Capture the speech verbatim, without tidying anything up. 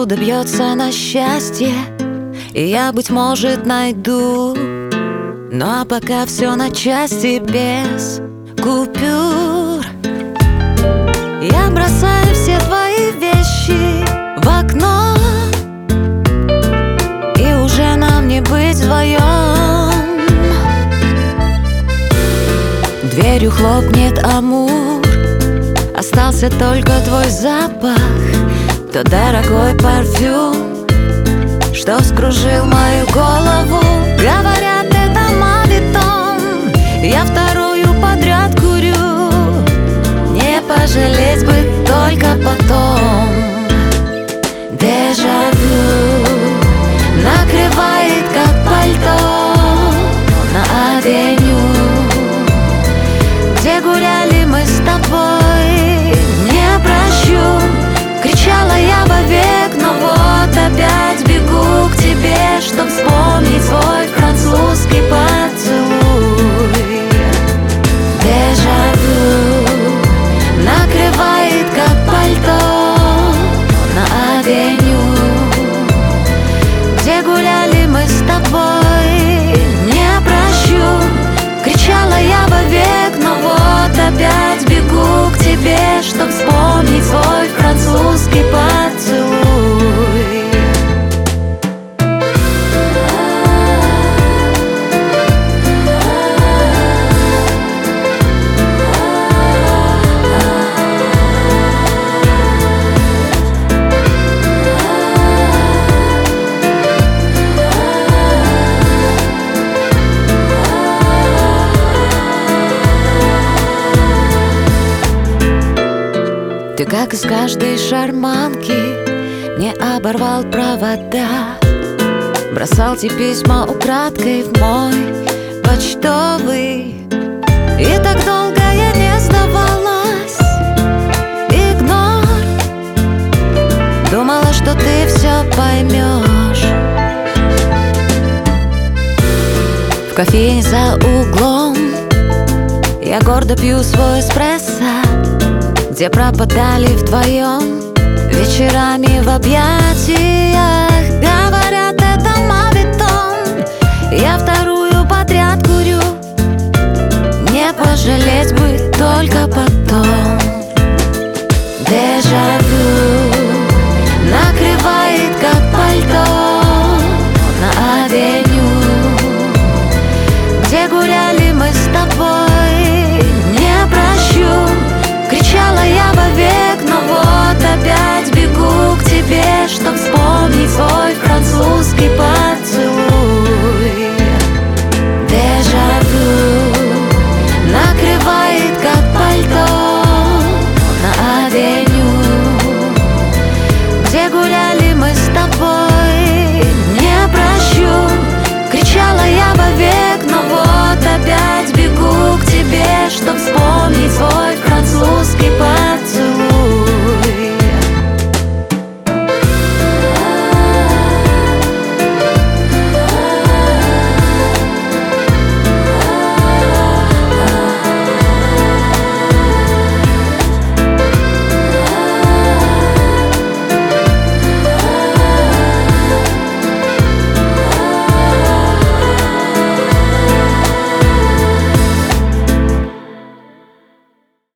откуда бьется на счастье, и я, быть может, найду. Ну а пока все на части без купюр. Я бросаю все твои вещи в окно, и уже нам не быть вдвоем. Дверью хлопнет Амур, остался только твой запах, тот дорогой парфюм, что вскружил мою голову. Говорят, это мавитон, я вторую подряд курю. Не пожалеть бы только потом. Дежавю накрывает, как пальто на авеню, где гуляли мы с тобой. Не прощу, кричала я вовек, но вот опять бегу к тебе, чтоб вспомнить свой французский поцелуй. Дежавю накрывает, как пальто на авеню, где гуляли мы с тобой. Не прощу, кричала я вовек, но вот опять бегу к тебе, чтоб вспомнить свой французский поцелуй. Ты, как из каждой шарманки, мне оборвал провода, бросал те письма украдкой в мой почтовый. И так долго я не сдавалась, игнор. Думала, что ты все поймешь. В кофейне за углом я гордо пью свой эспрессо, где пропадали вдвоем вечерами в объятиях.